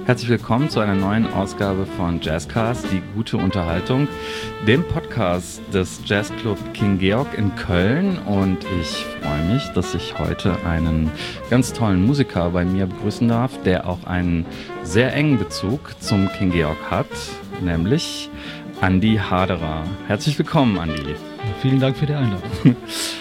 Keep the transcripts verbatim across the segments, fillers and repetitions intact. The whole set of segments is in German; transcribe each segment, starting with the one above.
Herzlich willkommen zu einer neuen Ausgabe von Jazzcast, die gute Unterhaltung, dem Podcast des Jazzclub King Georg in Köln. Und ich freue mich, dass ich heute einen ganz tollen Musiker bei mir begrüßen darf, der auch einen sehr engen Bezug zum King Georg hat, nämlich Andi Haderer. Herzlich willkommen, Andi. Vielen Dank für die Einladung.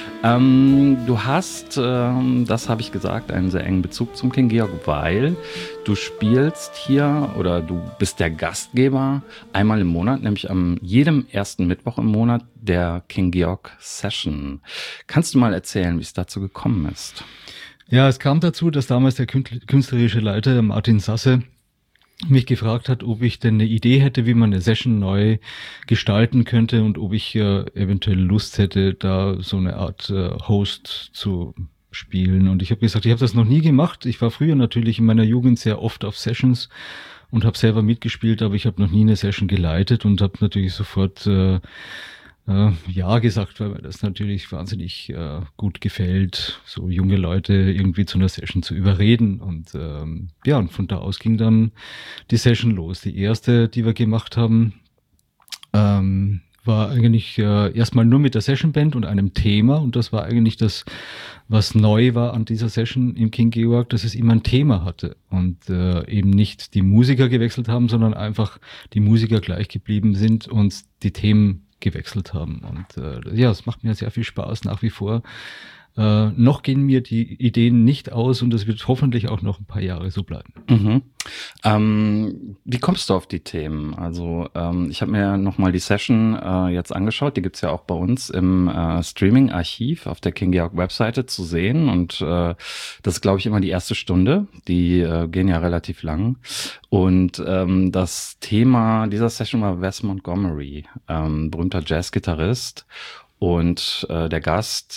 Ähm, du hast, ähm, das habe ich gesagt, einen sehr engen Bezug zum King Georg, weil du spielst hier oder du bist der Gastgeber einmal im Monat, nämlich am jedem ersten Mittwoch im Monat der King Georg Session. Kannst du mal erzählen, wie es dazu gekommen ist? Ja, es kam dazu, dass damals der künstlerische Leiter Martin Sasse mich gefragt hat, ob ich denn eine Idee hätte, wie man eine Session neu gestalten könnte und ob ich äh, eventuell Lust hätte, da so eine Art äh, Host zu spielen. Und ich habe gesagt, ich habe das noch nie gemacht. Ich war früher natürlich in meiner Jugend sehr oft auf Sessions und habe selber mitgespielt, aber ich habe noch nie eine Session geleitet und habe natürlich sofort äh, äh, ja gesagt, weil mir das natürlich wahnsinnig äh, gut gefällt, so junge Leute irgendwie zu einer Session zu überreden. Und ähm, ja, und von da aus ging dann die Session los. Die erste, die wir gemacht haben, ähm, war eigentlich äh, erstmal nur mit der Sessionband und einem Thema. Und das war eigentlich das, was neu war an dieser Session im King Georg, dass es immer ein Thema hatte und äh, eben nicht die Musiker gewechselt haben, sondern einfach die Musiker gleich geblieben sind und die Themen gewechselt haben. Und äh, ja, es macht mir sehr viel Spaß nach wie vor. Äh, noch gehen mir die Ideen nicht aus und das wird hoffentlich auch noch ein paar Jahre so bleiben. Mhm. Ähm, wie kommst du auf die Themen? Also ähm, ich habe mir nochmal die Session äh, jetzt angeschaut, die gibt's ja auch bei uns im äh, Streaming-Archiv auf der King Georg Webseite zu sehen und äh, das ist, glaube ich, immer die erste Stunde, die äh, gehen ja relativ lang und ähm, das Thema dieser Session war Wes Montgomery, ähm, berühmter Jazzgitarrist. Und äh, der Gast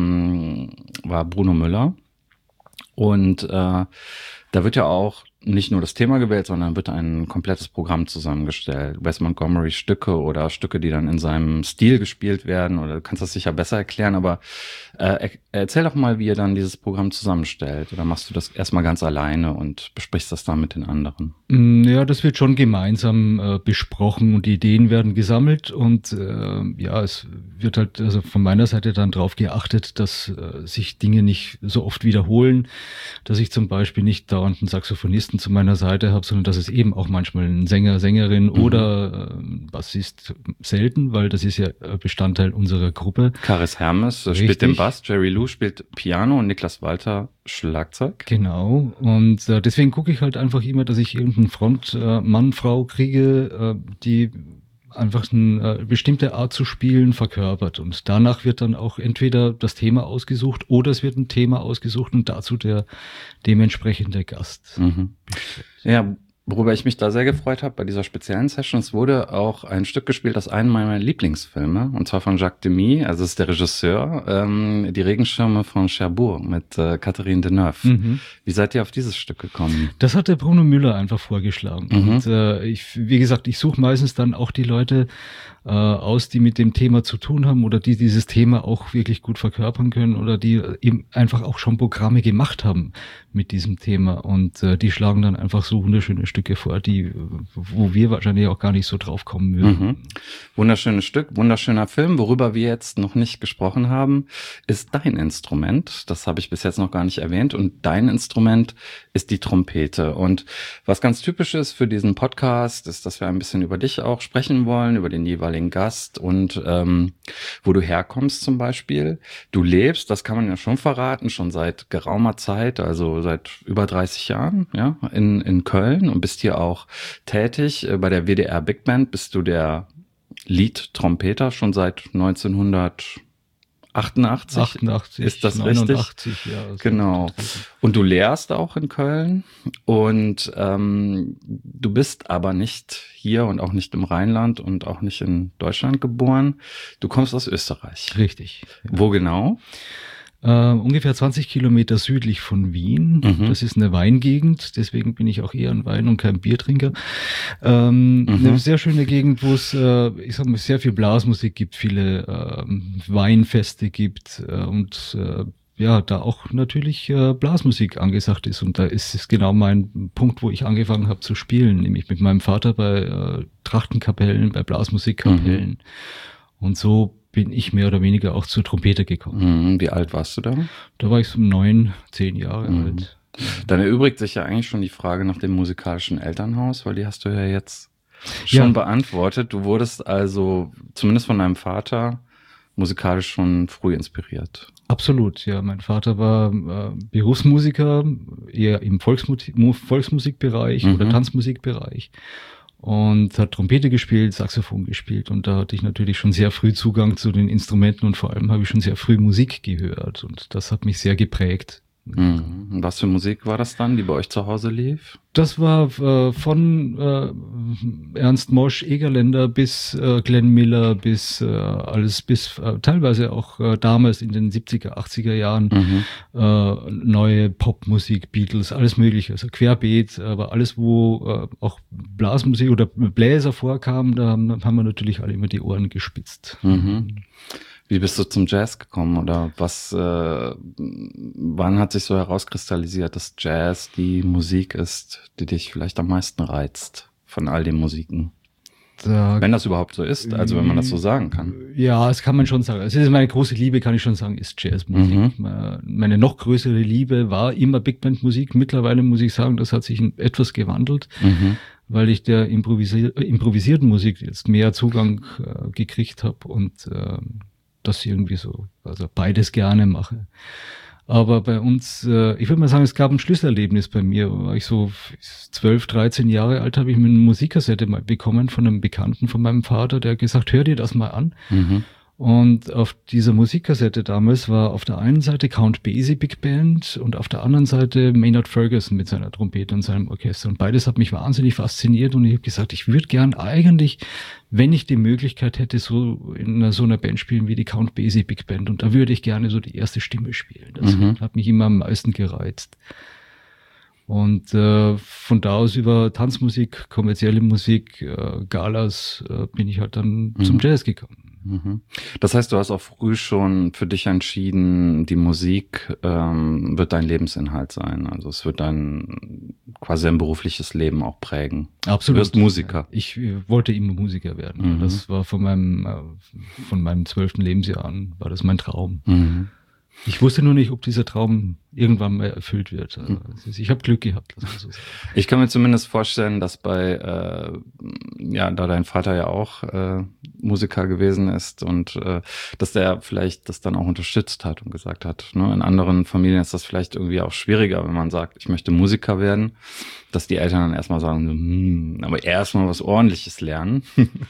ähm, war Bruno Müller. Und äh, da wird ja auch nicht nur das Thema gewählt, sondern wird ein komplettes Programm zusammengestellt. Wes Montgomery Stücke oder Stücke, die dann in seinem Stil gespielt werden. Oder du kannst das sicher besser erklären, aber äh, erzähl doch mal, wie ihr dann dieses Programm zusammenstellt. Oder machst du das erstmal ganz alleine und besprichst das dann mit den anderen? Ja, das wird schon gemeinsam äh, besprochen und die Ideen werden gesammelt und äh, ja, es wird halt also von meiner Seite dann drauf geachtet, dass äh, sich Dinge nicht so oft wiederholen, dass ich zum Beispiel nicht dauernd einen Saxophonisten zu meiner Seite habe, sondern dass es eben auch manchmal ein Sänger, Sängerin mhm. oder äh, Bassist selten, weil das ist ja Bestandteil unserer Gruppe. Karis Hermes Richtig. spielt den Bass, Jerry Lou spielt Piano und Niklas Walter Schlagzeug. Genau, und äh, deswegen gucke ich halt einfach immer, dass ich irgendeinen Frontmann, äh, Frau kriege, äh, die einfach eine äh, bestimmte Art zu spielen verkörpert. Und danach wird dann auch entweder das Thema ausgesucht oder es wird ein Thema ausgesucht und dazu der dementsprechende Gast. Mhm. Ja, worüber ich mich da sehr gefreut habe bei dieser speziellen Session, es wurde auch ein Stück gespielt aus einem meiner Lieblingsfilme, und zwar von Jacques Demy, also ist der Regisseur, ähm, Die Regenschirme von Cherbourg mit äh, Catherine Deneuve. Mhm. Wie seid ihr auf dieses Stück gekommen? Das hat der Bruno Müller einfach vorgeschlagen. Mhm. Und äh, ich, wie gesagt, ich suche meistens dann auch die Leute äh, aus, die mit dem Thema zu tun haben oder die dieses Thema auch wirklich gut verkörpern können oder die eben einfach auch schon Programme gemacht haben mit diesem Thema. Und äh, die schlagen dann einfach so wunderschöne Stücke vor, die, wo wir wahrscheinlich auch gar nicht so drauf kommen würden. Mhm. Wunderschönes Stück, wunderschöner Film. Worüber wir jetzt noch nicht gesprochen haben, ist dein Instrument. Das habe ich bis jetzt noch gar nicht erwähnt. Und dein Instrument ist die Trompete. Und was ganz typisch ist für diesen Podcast, ist, dass wir ein bisschen über dich auch sprechen wollen, über den jeweiligen Gast und ähm, wo du herkommst zum Beispiel. Du lebst, das kann man ja schon verraten, schon seit geraumer Zeit, also seit über dreißig Jahren, ja, in, in Köln und bist hier auch tätig. Bei der W D R Big Band bist du der Lead-Trompeter schon seit neunzehnhundertachtundachtzig. achtundachtzig, ist das neunundachtzig, richtig? Ja. Genau. Und du lehrst auch in Köln und ähm, du bist aber nicht hier und auch nicht im Rheinland und auch nicht in Deutschland geboren. Du kommst aus Österreich. Richtig. Ja. Wo genau? Uh, ungefähr zwanzig Kilometer südlich von Wien. Mhm. Das ist eine Weingegend, deswegen bin ich auch eher ein Wein- und kein Biertrinker. Ähm, mhm. Eine sehr schöne Gegend, wo es, äh, ich sag mal, sehr viel Blasmusik gibt, viele äh, Weinfeste gibt äh, und äh, ja, da auch natürlich äh, Blasmusik angesagt ist. Und da ist es genau mein Punkt, wo ich angefangen habe zu spielen, nämlich mit meinem Vater bei äh, Trachtenkapellen, bei Blasmusikkapellen. Mhm. Und so bin ich mehr oder weniger auch zur Trompete gekommen. Mhm. Wie alt warst du da? Da war ich so neun, zehn Jahre mhm. alt. Dann erübrigt sich ja eigentlich schon die Frage nach dem musikalischen Elternhaus, weil die hast du ja jetzt schon ja. beantwortet. Du wurdest also zumindest von deinem Vater musikalisch schon früh inspiriert. Absolut, ja. Mein Vater war äh, Berufsmusiker, eher im Volksmusik, Volksmusikbereich mhm. oder Tanzmusikbereich und hat Trompete gespielt, Saxophon gespielt und da hatte ich natürlich schon sehr früh Zugang zu den Instrumenten und vor allem habe ich schon sehr früh Musik gehört und das hat mich sehr geprägt. Mhm. Was für Musik war das dann, die bei euch zu Hause lief? Das war äh, von äh, Ernst Mosch, Egerländer bis äh, Glenn Miller, bis äh, alles, bis äh, teilweise auch äh, damals in den siebziger, achtziger Jahren mhm. äh, neue Popmusik, Beatles, alles mögliche, also querbeet, aber alles, wo äh, auch Blasmusik oder Bläser vorkamen, da haben, haben wir natürlich alle immer die Ohren gespitzt. Mhm. Wie bist du zum Jazz gekommen oder was, äh, wann hat sich so herauskristallisiert, dass Jazz die Musik ist, die dich vielleicht am meisten reizt von all den Musiken? Da, wenn das überhaupt so ist, also wenn man das so sagen kann. Ja, das kann man schon sagen. Also das ist meine große Liebe, kann ich schon sagen, ist Jazzmusik. Mhm. Meine noch größere Liebe war immer Big Band Musik. Mittlerweile muss ich sagen, das hat sich etwas gewandelt, mhm. weil ich der improvisier- improvisierten Musik jetzt mehr Zugang äh, gekriegt habe und äh, das irgendwie so, also beides gerne mache. Aber bei uns, äh, ich würde mal sagen, es gab ein Schlüsselerlebnis bei mir. War ich so zwölf, dreizehn Jahre alt, habe ich mir eine Musikkassette mal bekommen von einem Bekannten von meinem Vater, der hat gesagt, hör dir das mal an. Mhm. Und auf dieser Musikkassette damals war auf der einen Seite Count Basie Big Band und auf der anderen Seite Maynard Ferguson mit seiner Trompete und seinem Orchester. Und beides hat mich wahnsinnig fasziniert und ich habe gesagt, ich würde gern eigentlich, wenn ich die Möglichkeit hätte, so in einer, so einer Band spielen wie die Count Basie Big Band. Und da würde ich gerne so die erste Stimme spielen. Das mhm. hat mich immer am meisten gereizt. Und äh, von da aus über Tanzmusik, kommerzielle Musik, äh, Galas, äh, bin ich halt dann mhm. zum Jazz gekommen. Mhm. Das heißt, du hast auch früh schon für dich entschieden, die Musik ähm, wird dein Lebensinhalt sein. Also es wird dein quasi ein berufliches Leben auch prägen. Absolut. Du wirst Musiker. Ich äh, wollte immer Musiker werden. Mhm. Das war von meinem äh, von meinem zwölften Lebensjahr an, war das mein Traum. Mhm. Ich wusste nur nicht, ob dieser Traum irgendwann mal erfüllt wird. Also ich habe Glück gehabt. Lass mal so sagen. Ich kann mir zumindest vorstellen, dass bei, äh, ja, da dein Vater ja auch äh, Musiker gewesen ist und äh, dass der vielleicht das dann auch unterstützt hat und gesagt hat, ne, in anderen Familien ist das vielleicht irgendwie auch schwieriger, wenn man sagt, ich möchte Musiker werden, dass die Eltern dann erstmal sagen, hm, aber erstmal was Ordentliches lernen.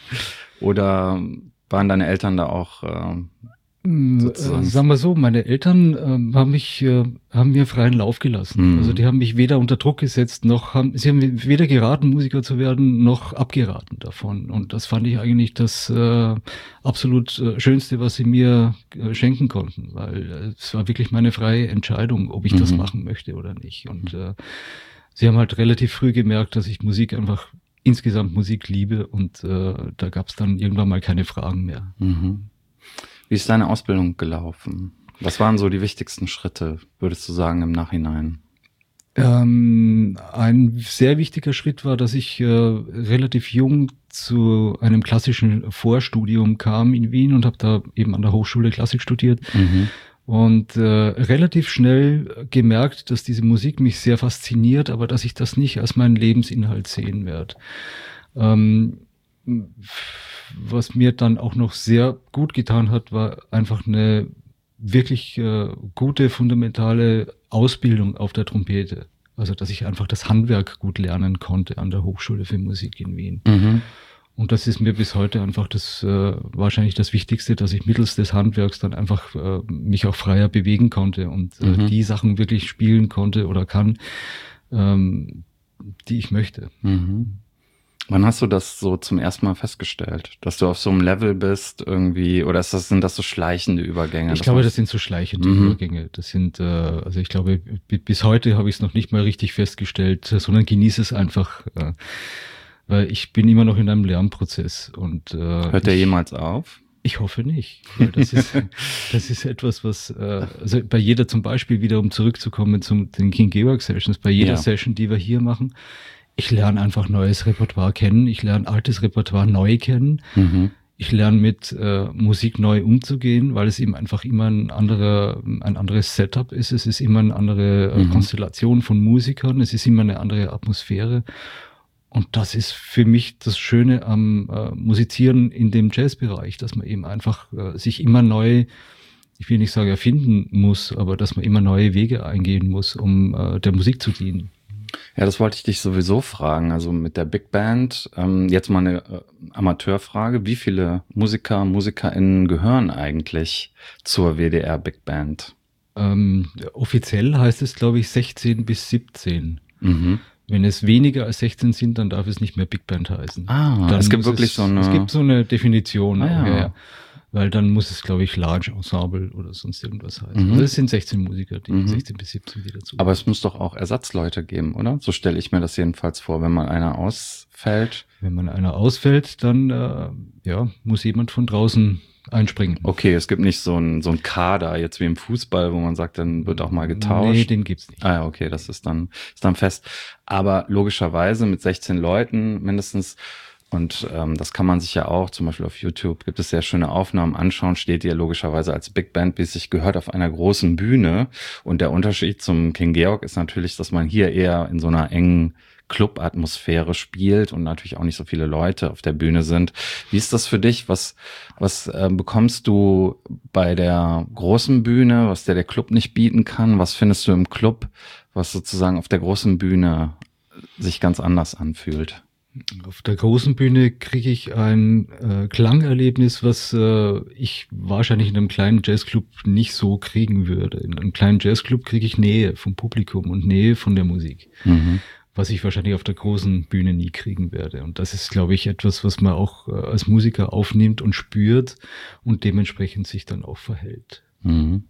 Oder waren deine Eltern da auch äh, sozusagen? Sagen wir so, meine Eltern äh, haben mich, äh, haben mir freien Lauf gelassen. Mhm. Also die haben mich weder unter Druck gesetzt, noch haben, sie haben mir weder geraten, Musiker zu werden, noch abgeraten davon. Und das fand ich eigentlich das äh, absolut äh, Schönste, was sie mir äh, schenken konnten, weil äh, es war wirklich meine freie Entscheidung, ob ich mhm. das machen möchte oder nicht. Und äh, sie haben halt relativ früh gemerkt, dass ich Musik einfach insgesamt Musik liebe und äh, da gab es dann irgendwann mal keine Fragen mehr. Mhm. Wie ist deine Ausbildung gelaufen? Was waren so die wichtigsten Schritte, würdest du sagen, im Nachhinein? Ähm, ein sehr wichtiger Schritt war, dass ich äh, relativ jung zu einem klassischen Vorstudium kam in Wien und habe da eben an der Hochschule Klassik studiert. Mhm. Und äh, relativ schnell gemerkt, dass diese Musik mich sehr fasziniert, aber dass ich das nicht als meinen Lebensinhalt sehen werde. Ähm, was mir dann auch noch sehr gut getan hat, war einfach eine wirklich äh, gute, fundamentale Ausbildung auf der Trompete. Also, dass ich einfach das Handwerk gut lernen konnte an der Hochschule für Musik in Wien. Mhm. Und das ist mir bis heute einfach das äh, wahrscheinlich das Wichtigste, dass ich mittels des Handwerks dann einfach äh, mich auch freier bewegen konnte und äh, mhm. die Sachen wirklich spielen konnte oder kann, ähm, die ich möchte. Mhm. Wann hast du das so zum ersten Mal festgestellt, dass du auf so einem Level bist irgendwie, oder ist das, sind das so schleichende Übergänge? Ich glaube, das sind so schleichende mhm. Übergänge. Das sind, äh, also ich glaube, b- bis heute habe ich es noch nicht mal richtig festgestellt, sondern genieße es einfach, äh, weil ich bin immer noch in einem Lernprozess. Und äh, hört der jemals auf? Ich hoffe nicht. Weil das ist, das ist etwas, was, äh, also bei jeder zum Beispiel, wieder um zurückzukommen zum den King Georg Sessions, bei jeder ja. Session, die wir hier machen, ich lerne einfach neues Repertoire kennen, ich lerne altes Repertoire neu kennen. Mhm. Ich lerne mit äh, Musik neu umzugehen, weil es eben einfach immer ein anderer, ein anderes Setup ist. Es ist immer eine andere äh, mhm. Konstellation von Musikern. Es ist immer eine andere Atmosphäre. Und das ist für mich das Schöne am äh, Musizieren in dem Jazzbereich, dass man eben einfach äh, sich immer neu, ich will nicht sagen erfinden muss, aber dass man immer neue Wege eingehen muss, um äh, der Musik zu dienen. Ja, das wollte ich dich sowieso fragen. Also mit der Big Band, ähm, jetzt mal eine äh, Amateurfrage. Wie viele Musiker, MusikerInnen gehören eigentlich zur W D R Big Band? Ähm, offiziell heißt es, glaube ich, sechzehn bis siebzehn. Mhm. Wenn es weniger als sechzehn sind, dann darf es nicht mehr Big Band heißen. Ah, dann es gibt wirklich es, so eine... Es gibt so eine Definition. Ah, ja. Ja, ja. Weil dann muss es, glaube ich, Large Ensemble oder sonst irgendwas heißen. Mhm. Also es sind sechzehn Musiker, die mhm. sechzehn bis siebzehn wieder zu. Aber es muss doch auch Ersatzleute geben, oder? So stelle ich mir das jedenfalls vor, wenn mal einer ausfällt. Wenn man einer ausfällt, dann äh, ja, muss jemand von draußen einspringen. Okay, es gibt nicht so ein so ein Kader, jetzt wie im Fußball, wo man sagt, dann wird auch mal getauscht. Nee, den gibt's nicht. Ah ja, okay, das ist dann, ist dann fest. Aber logischerweise mit sechzehn Leuten mindestens. Und ähm, das kann man sich ja auch, zum Beispiel auf YouTube, gibt es sehr schöne Aufnahmen anschauen, steht ihr logischerweise als Big Band, wie es sich gehört, auf einer großen Bühne. Und der Unterschied zum King Georg ist natürlich, dass man hier eher in so einer engen Club-Atmosphäre spielt und natürlich auch nicht so viele Leute auf der Bühne sind. Wie ist das für dich? Was, was äh, bekommst du bei der großen Bühne, was dir der Club nicht bieten kann? Was findest du im Club, was sozusagen auf der großen Bühne sich ganz anders anfühlt? Auf der großen Bühne kriege ich ein äh, Klangerlebnis, was äh, ich wahrscheinlich in einem kleinen Jazzclub nicht so kriegen würde. In einem kleinen Jazzclub kriege ich Nähe vom Publikum und Nähe von der Musik, mhm. was ich wahrscheinlich auf der großen Bühne nie kriegen werde. Und das ist, glaube ich, etwas, was man auch äh, als Musiker aufnimmt und spürt und dementsprechend sich dann auch verhält. Mhm.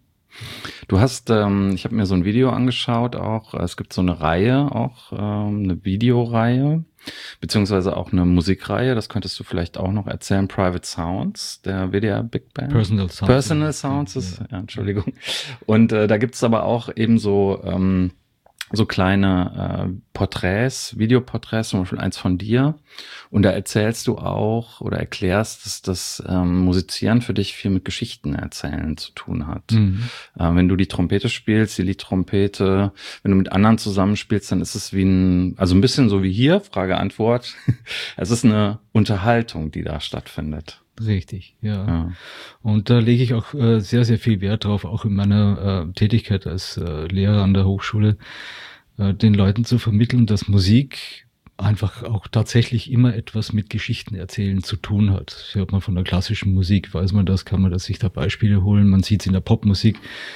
Du hast, ähm, ich habe mir so ein Video angeschaut auch, es gibt so eine Reihe auch, ähm, eine Videoreihe, beziehungsweise auch eine Musikreihe, das könntest du vielleicht auch noch erzählen, Private Sounds, der W D R Big Band. Personal Sounds. Personal Sounds ist, ja, Entschuldigung. Und äh, da gibt's aber auch eben so, ähm, so kleine äh, Porträts, Videoporträts, zum Beispiel eins von dir. Und da erzählst du auch oder erklärst, dass das ähm, Musizieren für dich viel mit Geschichten erzählen zu tun hat. Mhm. Äh, wenn du die Trompete spielst, die Liedtrompete, wenn du mit anderen zusammenspielst, dann ist es wie ein, also ein bisschen so wie hier, Frage-Antwort. Es ist eine Unterhaltung, die da stattfindet. Richtig, ja. ja. Und da lege ich auch äh, sehr, sehr viel Wert drauf, auch in meiner äh, Tätigkeit als äh, Lehrer an der Hochschule, äh, den Leuten zu vermitteln, dass Musik einfach auch tatsächlich immer etwas mit Geschichten erzählen zu tun hat. Hört man von der klassischen Musik, weiß man das, kann man das sich da Beispiele holen, man sieht es in der Popmusik.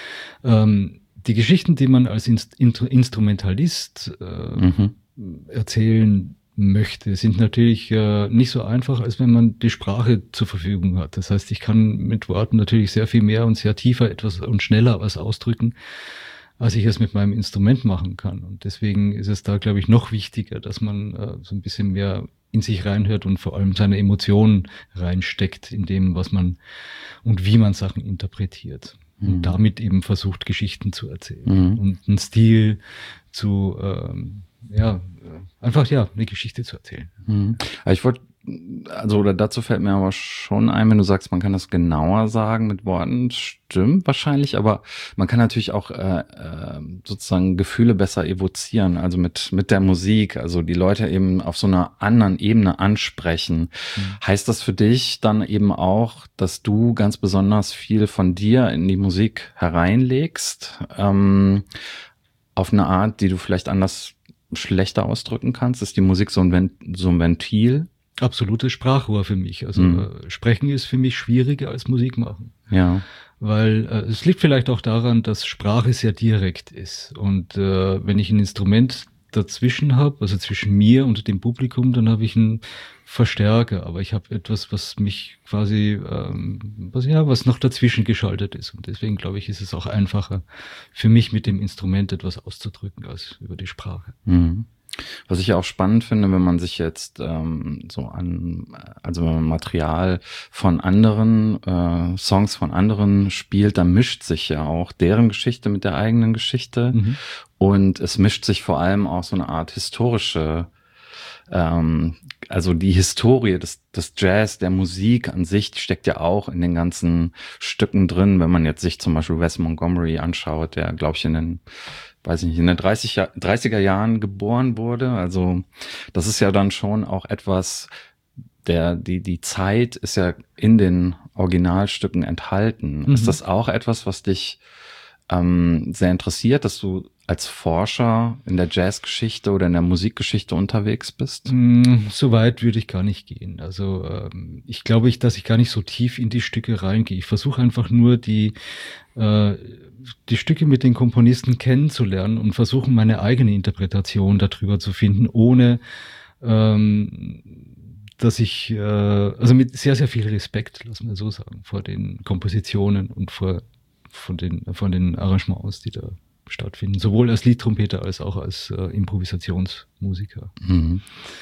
Ähm, die Geschichten, die man als Inst- Instrumentalist äh, mhm. erzählen möchte, sind natürlich äh, nicht so einfach, als wenn man die Sprache zur Verfügung hat. Das heißt, ich kann mit Worten natürlich sehr viel mehr und sehr tiefer etwas und schneller was ausdrücken, als ich es mit meinem Instrument machen kann. Und deswegen ist es da, glaube ich, noch wichtiger, dass man äh, so ein bisschen mehr in sich reinhört und vor allem seine Emotionen reinsteckt in dem, was man und wie man Sachen interpretiert. Mhm. Und damit eben versucht, Geschichten zu erzählen mhm. und einen Stil zu ähm, ja, einfach, ja, eine Geschichte zu erzählen. Mhm. Ich wollte, also, oder dazu fällt mir aber schon ein, wenn du sagst, man kann das genauer sagen mit Worten, stimmt wahrscheinlich, aber man kann natürlich auch äh, äh, sozusagen Gefühle besser evozieren, also mit mit der Musik, also die Leute eben auf so einer anderen Ebene ansprechen. Mhm. Heißt das für dich dann eben auch, dass du ganz besonders viel von dir in die Musik hereinlegst, ähm, auf eine Art, die du vielleicht anders schlechter ausdrücken kannst? Ist die Musik so ein, Vent- so ein Ventil? Absolutes Sprachrohr für mich. Also mhm. äh, Sprechen ist für mich schwieriger als Musik machen. Ja. Weil äh, es liegt vielleicht auch daran, dass Sprache sehr direkt ist. Und äh, wenn ich ein Instrument dazwischen habe, also zwischen mir und dem Publikum, dann habe ich einen Verstärker. Aber ich habe etwas, was mich quasi, ähm, was ja, was noch dazwischen geschaltet ist. Und deswegen glaube ich, ist es auch einfacher für mich mit dem Instrument etwas auszudrücken als über die Sprache. Mhm. Was ich ja auch spannend finde, wenn man sich jetzt ähm, so an, also wenn man Material von anderen, äh, Songs von anderen spielt, dann mischt sich ja auch deren Geschichte mit der eigenen Geschichte. Mhm. Und es mischt sich vor allem auch so eine Art historische, ähm, also die Historie des, des Jazz, der Musik an sich, die steckt ja auch in den ganzen Stücken drin. Wenn man jetzt sich zum Beispiel Wes Montgomery anschaut, der, glaube ich, in den weiß ich nicht, in den dreißiger Jahren geboren wurde. Also das ist ja dann schon auch etwas, der die die Zeit ist ja in den Originalstücken enthalten. Mhm. Ist das auch etwas, was dich ähm, sehr interessiert, dass du als Forscher in der Jazzgeschichte oder in der Musikgeschichte unterwegs bist? Mm, so weit würde ich gar nicht gehen. Also ähm, ich glaube, ich, dass ich gar nicht so tief in die Stücke reingehe. Ich versuche einfach nur die äh, die Stücke mit den Komponisten kennenzulernen und versuchen, meine eigene Interpretation darüber zu finden, ohne ähm, dass ich, äh, also mit sehr, sehr viel Respekt, lass mal so sagen, vor den Kompositionen und vor von den, von den Arrangements, die da stattfinden, sowohl als Liedtrompeter als auch als äh, Improvisationsmusiker. Mhm.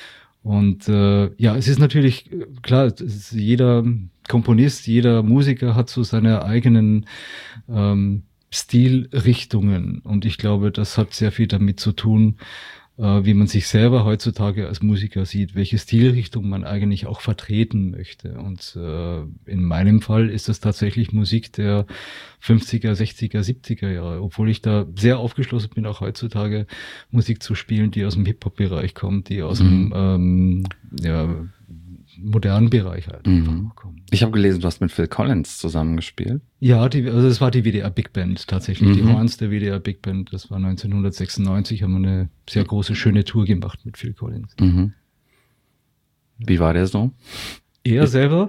Und äh, ja, es ist natürlich klar, es ist jeder Komponist, jeder Musiker hat so seine eigenen ähm, Stilrichtungen. Und ich glaube, das hat sehr viel damit zu tun, äh, wie man sich selber heutzutage als Musiker sieht, welche Stilrichtung man eigentlich auch vertreten möchte. Und äh, in meinem Fall ist das tatsächlich Musik der fünfziger, sechziger, siebziger Jahre, obwohl ich da sehr aufgeschlossen bin, auch heutzutage Musik zu spielen, die aus dem Hip-Hop-Bereich kommt, die aus mhm. dem ähm, ja, modernen Bereich halt mhm. kommen. Ich habe gelesen, du hast mit Phil Collins zusammengespielt. Ja, die, also es war die W D R Big Band tatsächlich, mhm. die Horns der W D R Big Band. Das war neunzehnhundertsechsundneunzig, haben wir eine sehr große, schöne Tour gemacht mit Phil Collins. Mhm. Wie war der so? Er selber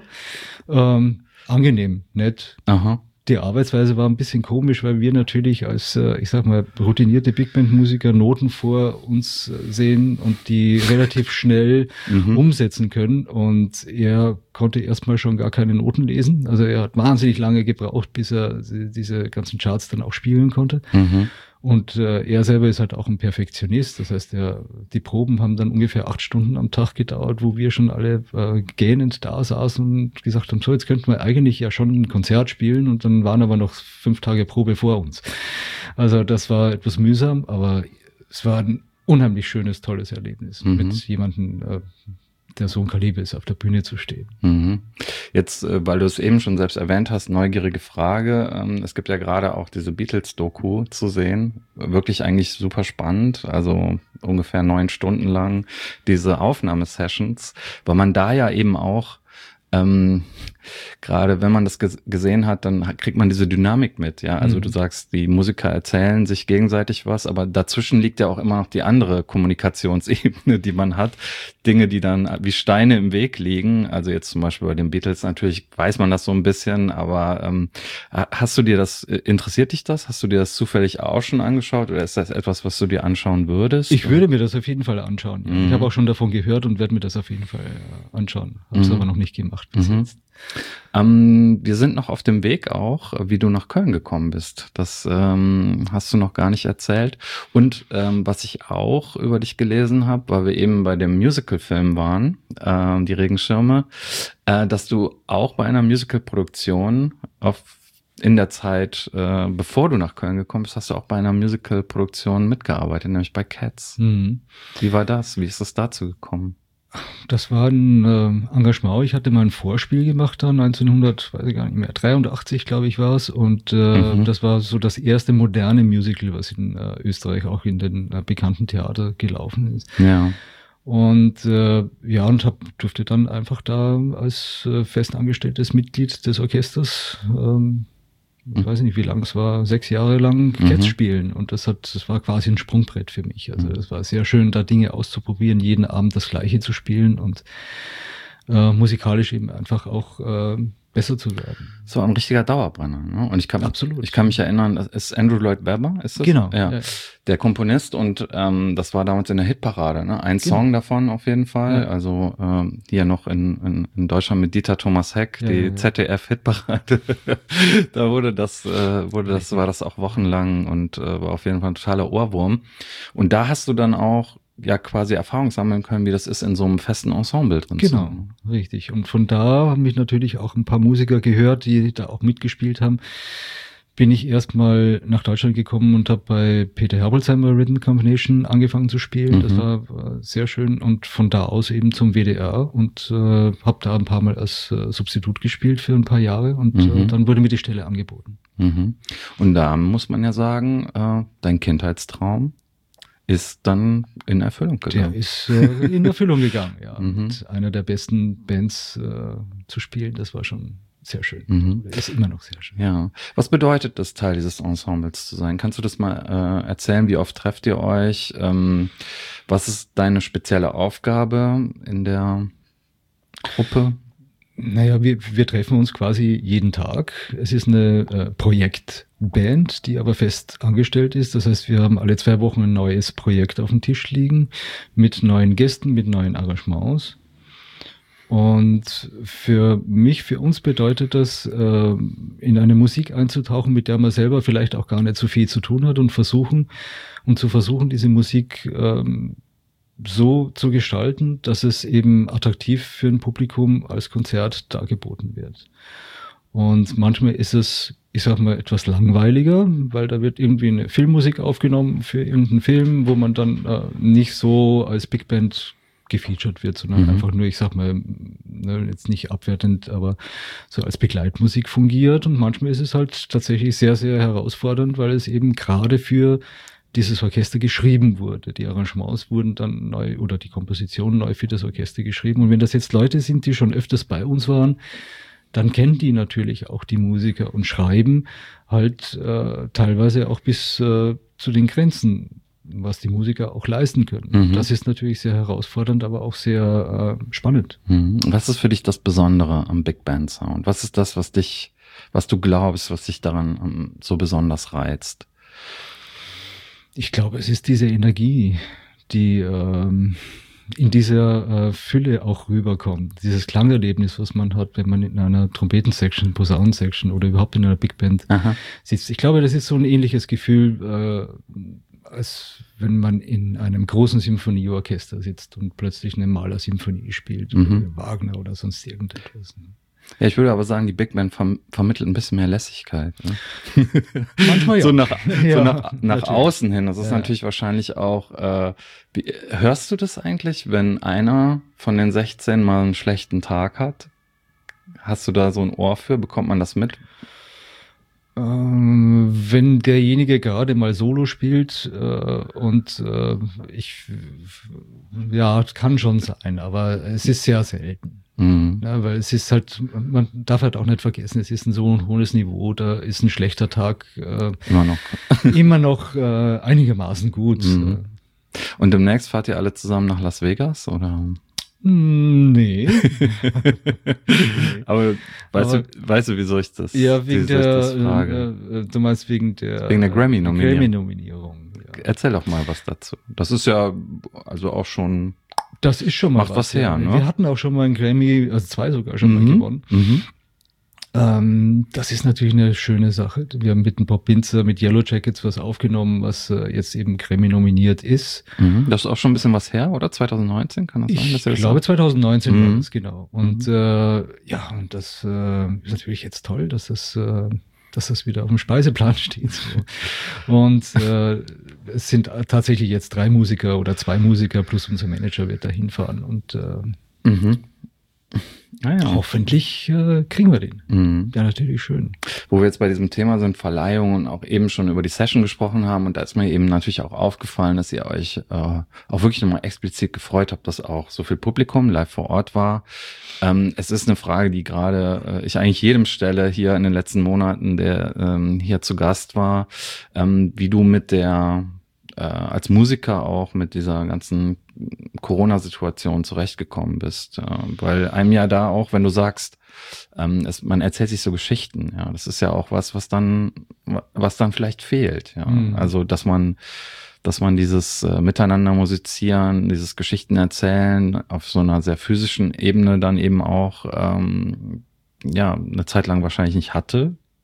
ähm, angenehm, nett. Aha. Die Arbeitsweise war ein bisschen komisch, weil wir natürlich als, äh, ich sag mal, routinierte Big Band Musiker Noten vor uns sehen und die relativ schnell mhm. umsetzen können. Und er konnte erstmal schon gar keine Noten lesen. Also er hat wahnsinnig lange gebraucht, bis er diese ganzen Charts dann auch spielen konnte. Mhm. Und äh, er selber ist halt auch ein Perfektionist. Das heißt, er, die Proben haben dann ungefähr acht Stunden am Tag gedauert, wo wir schon alle äh, gähnend da saßen und gesagt haben, so, jetzt könnten wir eigentlich ja schon ein Konzert spielen. Und dann waren aber noch fünf Tage Probe vor uns. Also das war etwas mühsam, aber es war ein unheimlich schönes, tolles Erlebnis, mhm. mit jemandem, äh, der so ein Kaliber ist, auf der Bühne zu stehen. Mhm. Jetzt, weil du es eben schon selbst erwähnt hast, neugierige Frage. Es gibt ja gerade auch diese Beatles-Doku zu sehen. Wirklich eigentlich super spannend. Also ungefähr neun Stunden lang diese Aufnahmesessions, weil man da ja eben auch ähm, gerade wenn man das ges- gesehen hat, dann kriegt man diese Dynamik mit, ja. Also mhm. du sagst, die Musiker erzählen sich gegenseitig was, aber dazwischen liegt ja auch immer noch die andere Kommunikationsebene, die man hat. Dinge, die dann wie Steine im Weg liegen. Also jetzt zum Beispiel bei den Beatles natürlich weiß man das so ein bisschen, aber ähm, hast du dir das, interessiert dich das? Hast du dir das zufällig auch schon angeschaut oder ist das etwas, was du dir anschauen würdest? Ich würde mir das auf jeden Fall anschauen. Mhm. Ich habe auch schon davon gehört und werde mir das auf jeden Fall anschauen. Habe es mhm. aber noch nicht gemacht bis mhm. jetzt. Ähm, wir sind noch auf dem Weg auch, wie du nach Köln gekommen bist. Das ähm, hast du noch gar nicht erzählt. Und ähm, was ich auch über dich gelesen habe, weil wir eben bei dem Musical-Film waren, äh, die Regenschirme, äh, dass du auch bei einer Musical-Produktion auf in der Zeit, äh, bevor du nach Köln gekommen bist, hast du auch bei einer Musical-Produktion mitgearbeitet, nämlich bei Cats. Mhm. Wie war das? Wie ist es dazu gekommen? Das war ein äh, Engagement. Ich hatte mal ein Vorspiel gemacht da neunzehnhundert, weiß ich gar nicht mehr, dreiundachtzig glaube ich war es. Und äh, mhm. das war so das erste moderne Musical, was in äh, Österreich auch in den äh, bekannten Theater gelaufen ist. Ja. Und äh, ja, und hab, durfte dann einfach da als äh, festangestelltes Mitglied des Orchesters ähm, ich weiß nicht, wie lang es war, sechs Jahre lang Cats mhm. spielen. Und das hat, das war quasi ein Sprungbrett für mich. Also es war sehr schön, da Dinge auszuprobieren, jeden Abend das Gleiche zu spielen und äh, musikalisch eben einfach auch äh, besser zu werden. So ein richtiger Dauerbrenner, ne? Und ich kann, Absolut. ich kann mich erinnern, das ist Andrew Lloyd Webber, ist das? Genau. Ja. ja. Der Komponist und ähm, das war damals in der Hitparade, ne? Ein genau. Song davon auf jeden Fall. Ja. Also ähm, hier noch in, in, in Deutschland mit Dieter Thomas Heck, ja, die ja, ja. Z D F-Hitparade. Da wurde das, äh, wurde das, war das auch wochenlang und äh, war auf jeden Fall ein totaler Ohrwurm. Und da hast du dann auch ja quasi Erfahrung sammeln können, wie das ist, in so einem festen Ensemble drin genau, zu sein. Genau, richtig. Und von da haben mich natürlich auch ein paar Musiker gehört, die da auch mitgespielt haben. Bin ich erstmal nach Deutschland gekommen und habe bei Peter Herbolzheimer Rhythm Combination angefangen zu spielen. Mhm. Das war, war sehr schön. Und von da aus eben zum W D R und äh, habe da ein paar Mal als äh, Substitut gespielt für ein paar Jahre. Und mhm. äh, dann wurde mir die Stelle angeboten. Mhm. Und da muss man ja sagen, äh, dein Kindheitstraum ist dann in Erfüllung gegangen. Der ist äh, in Erfüllung gegangen, ja. Mhm. Mit einer der besten Bands äh, zu spielen, das war schon sehr schön. Mhm. Ist immer noch sehr schön. Ja. Was bedeutet das, Teil dieses Ensembles zu sein? Kannst du das mal äh, erzählen? Wie oft trefft ihr euch? Ähm, was ist deine spezielle Aufgabe in der Gruppe? Naja, wir, wir treffen uns quasi jeden Tag. Es ist eine äh, Projektband, die aber fest angestellt ist. Das heißt, wir haben alle zwei Wochen ein neues Projekt auf dem Tisch liegen mit neuen Gästen, mit neuen Arrangements. Und für mich, für uns bedeutet das, äh, in eine Musik einzutauchen, mit der man selber vielleicht auch gar nicht so viel zu tun hat und versuchen, und zu versuchen, diese Musik ähm, so zu gestalten, dass es eben attraktiv für ein Publikum als Konzert dargeboten wird. Und manchmal ist es, ich sag mal, etwas langweiliger, weil da wird irgendwie eine Filmmusik aufgenommen für irgendeinen Film, wo man dann äh, nicht so als Big Band gefeatured wird, sondern mhm. einfach nur, ich sag mal, ne, jetzt nicht abwertend, aber so als Begleitmusik fungiert. Und manchmal ist es halt tatsächlich sehr, sehr herausfordernd, weil es eben gerade für dieses Orchester geschrieben wurde. Die Arrangements wurden dann neu oder die Komposition neu für das Orchester geschrieben. Und wenn das jetzt Leute sind, die schon öfters bei uns waren, dann kennen die natürlich auch die Musiker und schreiben halt äh, teilweise auch bis äh, zu den Grenzen, was die Musiker auch leisten können. Mhm. Das ist natürlich sehr herausfordernd, aber auch sehr äh, spannend. Mhm. Was ist für dich das Besondere am Big Band Sound? Was ist das, was dich, was du glaubst, was dich daran um, so besonders reizt? Ich glaube, es ist diese Energie, die ähm, in dieser äh, Fülle auch rüberkommt. Dieses Klangerlebnis, was man hat, wenn man in einer Trompeten-Section, Posaunen-Section oder überhaupt in einer Big Band Aha. sitzt. Ich glaube, das ist so ein ähnliches Gefühl, äh, als wenn man in einem großen Symphonieorchester sitzt und plötzlich eine Mahler-Symphonie spielt mhm. oder Wagner oder sonst irgendetwas. Ja, ich würde aber sagen, die Big Band verm- vermittelt ein bisschen mehr Lässigkeit. Ne? Manchmal ja. So nach, ja, so nach, nach außen hin. Das ist ja. natürlich wahrscheinlich auch, äh, wie, hörst du das eigentlich, wenn einer von den sechzehn mal einen schlechten Tag hat? Hast du da so ein Ohr für? Bekommt man das mit? Ähm, wenn derjenige gerade mal Solo spielt äh, und äh, ich, ja, kann schon sein, aber es ist sehr selten. Mhm. Ja, weil es ist halt, man darf halt auch nicht vergessen, es ist ein so ein hohes Niveau, da ist ein schlechter Tag äh, immer noch, immer noch äh, einigermaßen gut. Mhm. Und demnächst fahrt ihr alle zusammen nach Las Vegas, oder? Nee. Aber weißt, Aber, du, weißt du, wieso ich das, ja, wegen der, das frage? Äh, du meinst wegen der, wegen der Grammy-Nominierung. Grammy-Nominierung, ja. Erzähl doch mal was dazu. Das ist ja also auch schon... Das ist schon mal macht was, was her, ja. ne? Wir hatten auch schon mal einen Grammy, also zwei sogar schon mhm. mal gewonnen. Mhm. Ähm, das ist natürlich eine schöne Sache. Wir haben mit dem Bob Binzer, mit Yellow Jackets was aufgenommen, was äh, jetzt eben Grammy nominiert ist. Mhm. Das ist auch schon ein bisschen was her, oder? zwanzig neunzehn, kann das sein? Ich das glaube, zwanzig neunzehn mhm. war das, genau. Und mhm. äh, ja, und das äh, ist natürlich jetzt toll, dass das... Äh, dass das wieder auf dem Speiseplan steht. So. Und äh, es sind tatsächlich jetzt drei Musiker oder zwei Musiker plus unser Manager wird da hinfahren und äh, mhm. ah, ja. hoffentlich äh, kriegen wir den. Mhm. Ja, natürlich schön. Wo wir jetzt bei diesem Thema sind, Verleihungen und auch eben schon über die Session gesprochen haben und da ist mir eben natürlich auch aufgefallen, dass ihr euch äh, auch wirklich nochmal explizit gefreut habt, dass auch so viel Publikum live vor Ort war. Ähm, es ist eine Frage, die gerade äh, ich eigentlich jedem stelle hier in den letzten Monaten, der ähm, hier zu Gast war, ähm, wie du mit der äh, als Musiker auch mit dieser ganzen Corona-Situation zurechtgekommen bist, äh, weil einem ja da auch, wenn du sagst, ähm, es, man erzählt sich so Geschichten, ja, das ist ja auch was, was dann, was dann vielleicht fehlt, ja, mhm. also dass man, dass man dieses äh, Miteinander musizieren, dieses Geschichten erzählen auf so einer sehr physischen Ebene dann eben auch, ähm, ja, eine Zeit lang wahrscheinlich nicht hatte.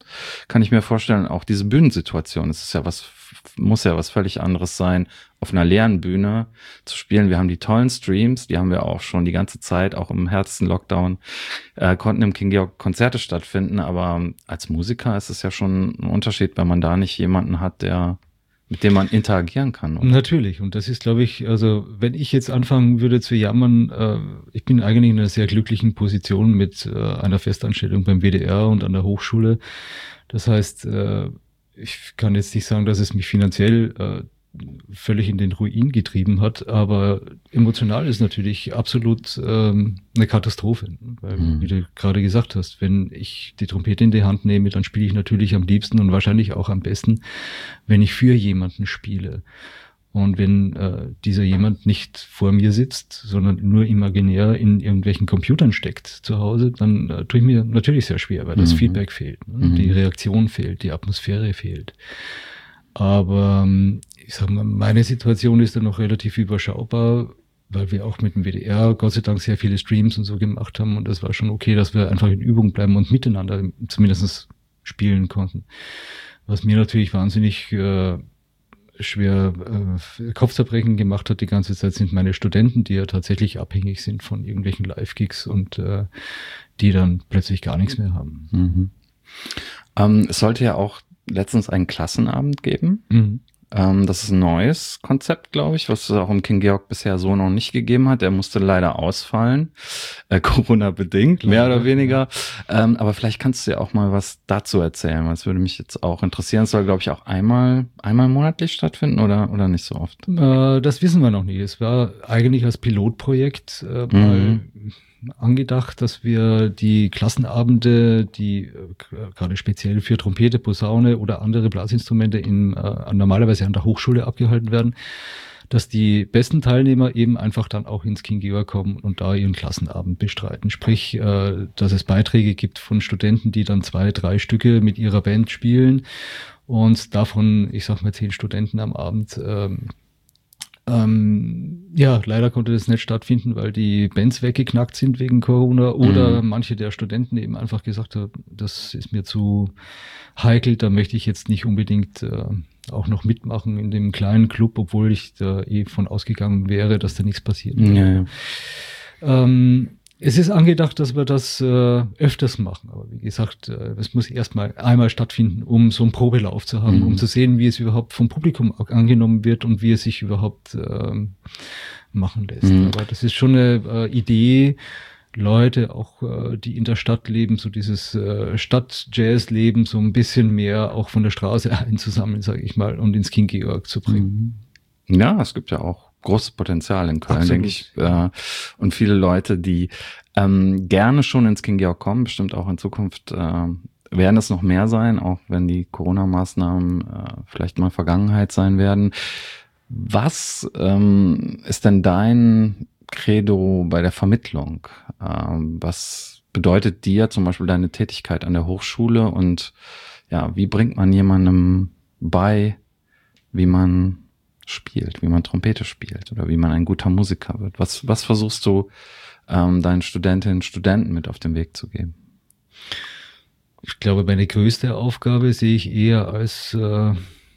kann ich mir vorstellen, auch diese Bühnensituation. Es ist ja was, muss ja was völlig anderes sein, auf einer leeren Bühne zu spielen. Wir haben die tollen Streams, die haben wir auch schon die ganze Zeit, auch im härtesten Lockdown, äh, konnten im King Georg Konzerte stattfinden. Aber als Musiker ist es ja schon ein Unterschied, wenn man da nicht jemanden hat, der mit dem man interagieren kann. Oder? Natürlich. Und das ist, glaube ich, also wenn ich jetzt anfangen würde zu jammern, äh, ich bin eigentlich in einer sehr glücklichen Position mit äh, einer Festanstellung beim W D R und an der Hochschule. Das heißt, äh, ich kann jetzt nicht sagen, dass es mich finanziell äh, völlig in den Ruin getrieben hat, aber emotional ist natürlich absolut ähm, eine Katastrophe. Weil, mhm. wie du gerade gesagt hast, wenn ich die Trompete in die Hand nehme, dann spiele ich natürlich am liebsten und wahrscheinlich auch am besten, wenn ich für jemanden spiele. Und wenn äh, dieser jemand nicht vor mir sitzt, sondern nur imaginär in irgendwelchen Computern steckt zu Hause, dann äh, tue ich mir natürlich sehr schwer, weil das mhm. Feedback fehlt, ne? mhm. die Reaktion fehlt, die Atmosphäre fehlt. Aber ich sag mal, meine Situation ist dann noch relativ überschaubar, weil wir auch mit dem W D R Gott sei Dank sehr viele Streams und so gemacht haben und das war schon okay, dass wir einfach in Übung bleiben und miteinander zumindest spielen konnten. Was mir natürlich wahnsinnig äh, schwer äh, Kopfzerbrechen gemacht hat die ganze Zeit, sind meine Studenten, die ja tatsächlich abhängig sind von irgendwelchen Live-Gigs und äh, die dann plötzlich gar nichts mehr haben. Mhm. Ähm, es sollte ja auch letztens einen Klassenabend geben. Mhm. Ähm, das ist ein neues Konzept, glaube ich, was es auch im King Georg bisher so noch nicht gegeben hat. Der musste leider ausfallen, äh, Corona-bedingt, mehr oder weniger. Ja. Ähm, aber vielleicht kannst du ja auch mal was dazu erzählen. Das würde mich jetzt auch interessieren. Es soll, glaube ich, auch einmal einmal monatlich stattfinden oder oder nicht so oft? Äh, das wissen wir noch nicht. Es war eigentlich als Pilotprojekt äh, mhm. mal angedacht, dass wir die Klassenabende, die äh, gerade speziell für Trompete, Posaune oder andere Blasinstrumente in, äh, normalerweise an der Hochschule abgehalten werden, dass die besten Teilnehmer eben einfach dann auch ins King Georg kommen und da ihren Klassenabend bestreiten. Sprich, äh, dass es Beiträge gibt von Studenten, die dann zwei, drei Stücke mit ihrer Band spielen und davon, ich sag mal, zehn Studenten am Abend ähm, Ähm, ja, leider konnte das nicht stattfinden, weil die Bands weggeknackt sind wegen Corona oder mhm. manche der Studenten eben einfach gesagt haben, das ist mir zu heikel, da möchte ich jetzt nicht unbedingt äh, auch noch mitmachen in dem kleinen Club, obwohl ich da eh von ausgegangen wäre, dass da nichts passiert. Ja, ja. Ähm, Es ist angedacht, dass wir das äh, öfters machen. Aber wie gesagt, äh, es muss erstmal einmal stattfinden, um so einen Probelauf zu haben, mhm. um zu sehen, wie es überhaupt vom Publikum angenommen wird und wie es sich überhaupt äh, machen lässt. Mhm. Aber das ist schon eine äh, Idee, Leute, auch äh, die in der Stadt leben, so dieses äh, Stadt-Jazz-Leben so ein bisschen mehr auch von der Straße einzusammeln, sage ich mal, und ins King Georg zu bringen. Ja, es gibt ja auch großes Potenzial in Köln, denke ich. Äh, und viele Leute, die ähm, gerne schon ins King Georg kommen, bestimmt auch in Zukunft äh, werden es noch mehr sein, auch wenn die Corona-Maßnahmen äh, vielleicht mal Vergangenheit sein werden. Was ähm, ist denn dein Credo bei der Vermittlung? Ähm, was bedeutet dir zum Beispiel deine Tätigkeit an der Hochschule und ja, wie bringt man jemandem bei, wie man spielt, wie man Trompete spielt oder wie man ein guter Musiker wird? Was, was versuchst du ähm, deinen Studentinnen und Studenten mit auf den Weg zu geben? Ich glaube, meine größte Aufgabe sehe ich eher als äh,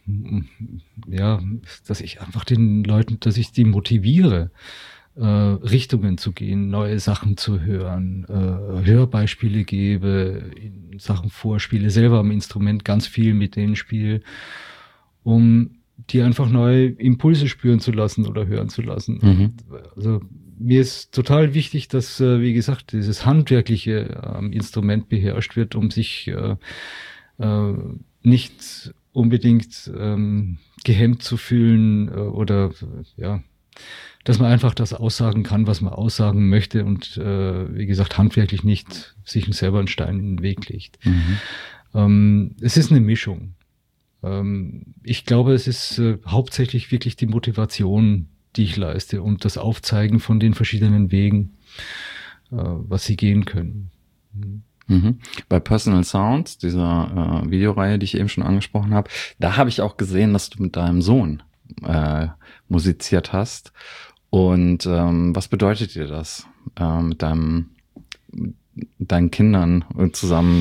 ja, dass ich einfach den Leuten, dass ich die motiviere, äh, Richtungen zu gehen, neue Sachen zu hören, äh, Hörbeispiele gebe, in Sachen Vorspiele, selber am Instrument ganz viel mit denen spiele, um die einfach neue Impulse spüren zu lassen oder hören zu lassen. Mhm. Also mir ist total wichtig, dass, wie gesagt, dieses handwerkliche ähm, Instrument beherrscht wird, um sich äh, äh, nicht unbedingt ähm, gehemmt zu fühlen äh, oder ja, dass man einfach das aussagen kann, was man aussagen möchte und äh, wie gesagt, handwerklich nicht sich selber einen Stein in den Weg legt. Mhm. Ähm, es ist eine Mischung. Ich glaube, es ist äh, hauptsächlich wirklich die Motivation, die ich leiste und das Aufzeigen von den verschiedenen Wegen, äh, was sie gehen können. Mhm. Bei Personal Sounds, dieser äh, Videoreihe, die ich eben schon angesprochen habe, da habe ich auch gesehen, dass du mit deinem Sohn äh, musiziert hast. Und ähm, was bedeutet dir das, äh, mit deinem, mit deinen Kindern zusammen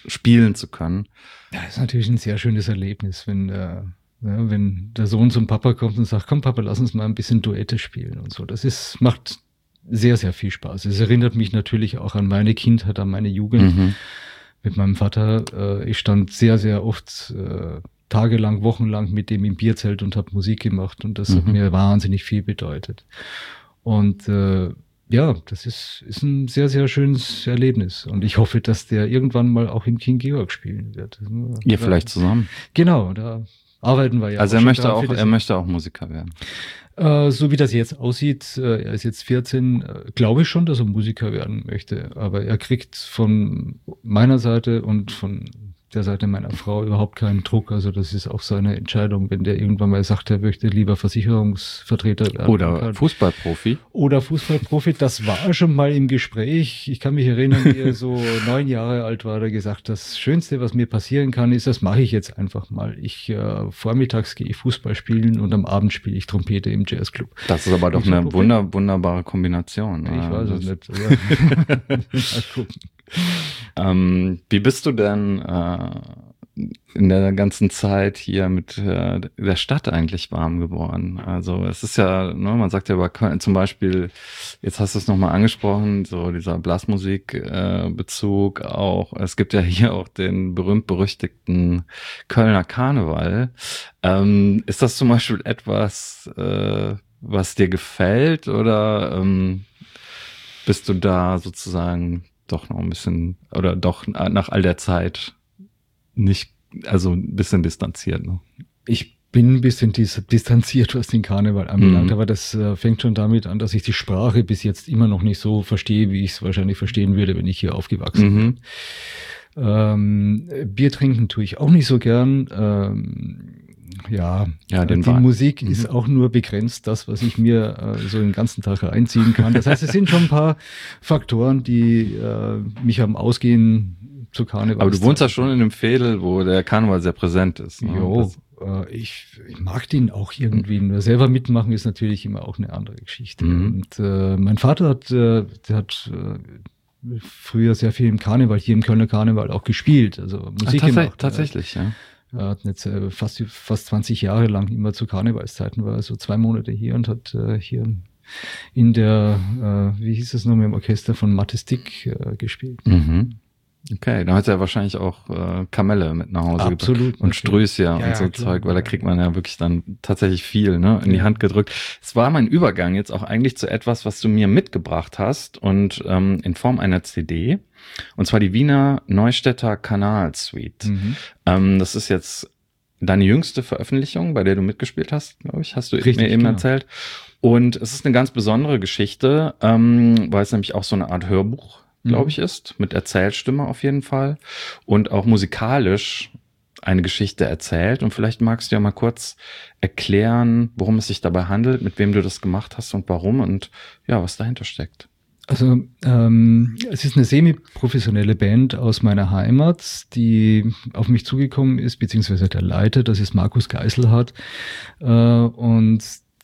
spielen zu können. Ja, das ist natürlich ein sehr schönes Erlebnis, wenn, äh, ja, wenn der Sohn zum Papa kommt und sagt, komm Papa, lass uns mal ein bisschen Duette spielen und so. Das ist, macht sehr, sehr viel Spaß. Es erinnert mich natürlich auch an meine Kindheit, an meine Jugend. Mhm. Mit meinem Vater, äh, ich stand sehr, sehr oft äh, tagelang, wochenlang mit dem im Bierzelt und habe Musik gemacht und das mhm. hat mir wahnsinnig viel bedeutet. Und äh, ja, das ist, ist ein sehr, sehr schönes Erlebnis. Und ich hoffe, dass der irgendwann mal auch im King Georg spielen wird. Ihr vielleicht zusammen? Genau, da arbeiten wir ja. Also er möchte auch, er möchte auch Musiker werden. Äh, so wie das jetzt aussieht, äh, er ist jetzt vierzehn, äh, glaube ich schon, dass er Musiker werden möchte. Aber er kriegt von meiner Seite und von der Seite meiner Frau überhaupt keinen Druck. Also das ist auch seine Entscheidung, wenn der irgendwann mal sagt, er möchte lieber Versicherungsvertreter werden. Oder Fußballprofi. Oder Fußballprofi. Das war schon mal im Gespräch. Ich kann mich erinnern, wie er so neun Jahre alt war, da gesagt, das Schönste, was mir passieren kann, ist, das mache ich jetzt einfach mal. Ich äh, vormittags gehe ich Fußball spielen und am Abend spiele ich Trompete im Jazzclub. Das ist aber doch eine wunder, wunderbare Kombination. Ich weiß es nicht. Ja. Mal gucken. Ähm, wie bist du denn äh, in der ganzen Zeit hier mit äh, der Stadt eigentlich warm geworden? Also es ist ja, ne, man sagt ja über Köln, zum Beispiel, jetzt hast du es nochmal angesprochen, so dieser Blasmusik-Bezug äh, auch. Es gibt ja hier auch den berühmt-berüchtigten Kölner Karneval. Ähm, ist das zum Beispiel etwas, äh, was dir gefällt oder ähm, bist du da sozusagen doch noch ein bisschen, oder doch nach all der Zeit nicht, also ein bisschen distanziert, ne? Ich bin ein bisschen dis- distanziert, was den Karneval anbelangt, mhm. aber das äh, fängt schon damit an, dass ich die Sprache bis jetzt immer noch nicht so verstehe, wie ich es wahrscheinlich verstehen würde, wenn ich hier aufgewachsen mhm. bin. Ähm, Bier trinken tue ich auch nicht so gern. Ähm, Ja, ja den die Wein. Musik mhm. ist auch nur begrenzt das, was ich mir äh, so den ganzen Tag reinziehen kann. Das heißt, es sind schon ein paar Faktoren, die äh, mich am Ausgehen zu Karneval. Aber du wohnst ja schon in einem Veedel, wo der Karneval sehr präsent ist. Ne? Jo, äh, ich, ich mag den auch irgendwie. Nur selber mitmachen ist natürlich immer auch eine andere Geschichte. Mhm. Und äh, mein Vater hat, äh, der hat äh, früher sehr viel im Karneval, hier im Kölner Karneval auch gespielt, also Musik Ach, tats- gemacht. Tatsächlich, ja. Er hat jetzt äh, fast, fast zwanzig Jahre lang immer zu Karnevalszeiten war, so zwei Monate hier und hat äh, hier in der, äh, wie hieß es nochmal, im Orchester von Mathis Dick äh, gespielt. Mhm. Okay, dann hat er wahrscheinlich auch äh, Kamelle mit nach Hause Absolut, gebracht. Und Ströße ja, ja, und so ja, klar, Zeug, weil da ja. kriegt man ja wirklich dann tatsächlich viel, ne, in ja. die Hand gedrückt. Es war mein Übergang jetzt auch eigentlich zu etwas, was du mir mitgebracht hast und ähm, in Form einer C D. Und zwar die Wiener Neustädter Kanal Suite. Mhm. Ähm, das ist jetzt deine jüngste Veröffentlichung, bei der du mitgespielt hast, glaube ich, hast du Richtig, mir eben genau. erzählt. Und es ist eine ganz besondere Geschichte, ähm, weil es nämlich auch so eine Art Hörbuch, glaube ich, ist, mit Erzählstimme auf jeden Fall und auch musikalisch eine Geschichte erzählt. Und vielleicht magst du ja mal kurz erklären, worum es sich dabei handelt, mit wem du das gemacht hast und warum und ja, was dahinter steckt. Also ähm, es ist eine semi-professionelle Band aus meiner Heimat, die auf mich zugekommen ist, beziehungsweise der Leiter, das ist Markus Geiselhardt, äh, und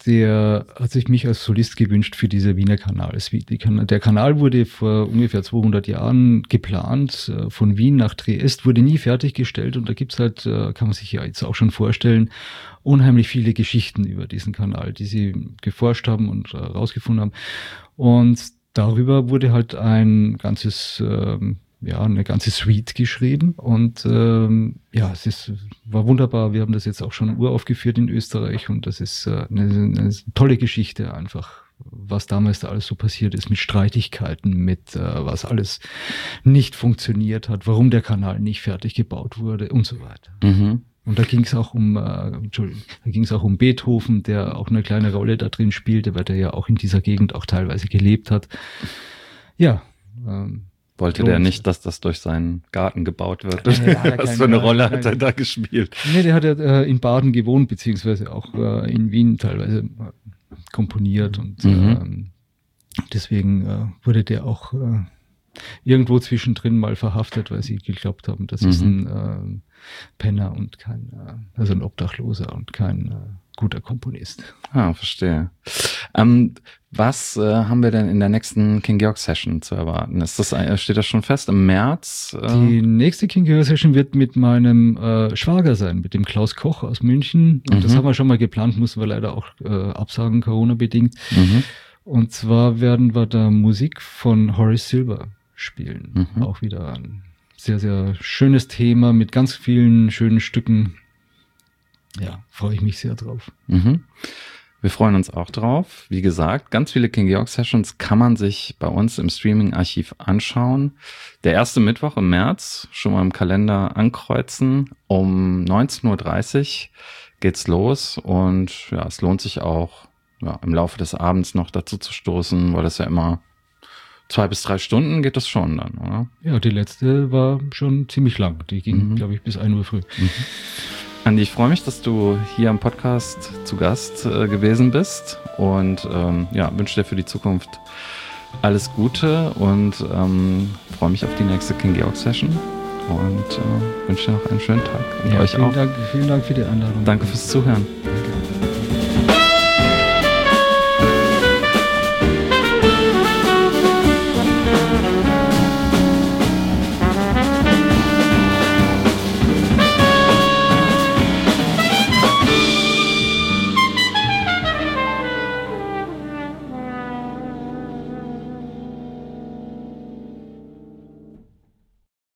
der hat sich mich als Solist gewünscht für diese Wiener Kanal-Suite. Der Kanal wurde vor ungefähr zweihundert Jahren geplant, von Wien nach Triest, wurde nie fertiggestellt und da gibt's halt, kann man sich ja jetzt auch schon vorstellen, unheimlich viele Geschichten über diesen Kanal, die sie geforscht haben und rausgefunden haben. Und darüber wurde halt ein ganzes, ähm, ja, eine ganze Suite geschrieben und ähm, ja, es ist, war wunderbar. Wir haben das jetzt auch schon uraufgeführt in Österreich und das ist äh, eine, eine tolle Geschichte einfach, was damals da alles so passiert ist mit Streitigkeiten, mit äh, was alles nicht funktioniert hat, warum der Kanal nicht fertig gebaut wurde und so weiter. Mhm. Und da ging es auch um, äh, Entschuldigung, da ging es auch um Beethoven, der auch eine kleine Rolle da drin spielte, weil der ja auch in dieser Gegend auch teilweise gelebt hat. Ja. Ähm, Wollte der nicht, dass das durch seinen Garten gebaut wird? Ja, was für eine Rolle hat er da gespielt? Nee, der hat ja äh, in Baden gewohnt, beziehungsweise auch äh, in Wien teilweise äh, komponiert und mhm. ähm, deswegen äh, wurde der auch äh, irgendwo zwischendrin mal verhaftet, weil sie geglaubt haben, das mhm. ist ein äh, Penner und kein, äh, also ein Obdachloser und kein äh, guter Komponist. Ah, verstehe. Ähm, was äh, haben wir denn in der nächsten King Georg Session zu erwarten? Ist das, steht das schon fest im März? Äh? Die nächste King Georg Session wird mit meinem äh, Schwager sein, mit dem Klaus Koch aus München. Und mhm. das haben wir schon mal geplant, mussten wir leider auch äh, absagen, Corona-bedingt. Mhm. Und zwar werden wir da Musik von Horace Silver spielen. Mhm. Auch wieder ein sehr, sehr schönes Thema mit ganz vielen schönen Stücken. Ja, freue ich mich sehr drauf. Mhm. Wir freuen uns auch drauf. Wie gesagt, ganz viele King Georg Sessions kann man sich bei uns im Streaming-Archiv anschauen. Der erste Mittwoch im März, schon mal im Kalender ankreuzen. Um neunzehn Uhr dreißig geht's los und ja, es lohnt sich auch, ja, im Laufe des Abends noch dazu zu stoßen, weil das ja immer zwei bis drei Stunden geht das schon dann, oder? Ja, die letzte war schon ziemlich lang. Die ging, mhm. glaube ich, bis ein Uhr früh. Mhm. Andi, ich freue mich, dass du hier am Podcast zu Gast äh, gewesen bist und ähm, ja, wünsche dir für die Zukunft alles Gute und ähm, freue mich auf die nächste King Georg Session und äh, wünsche dir noch einen schönen Tag. Und ja, euch vielen auch. Dank, vielen Dank für die Einladung. Danke fürs Zuhören. Danke.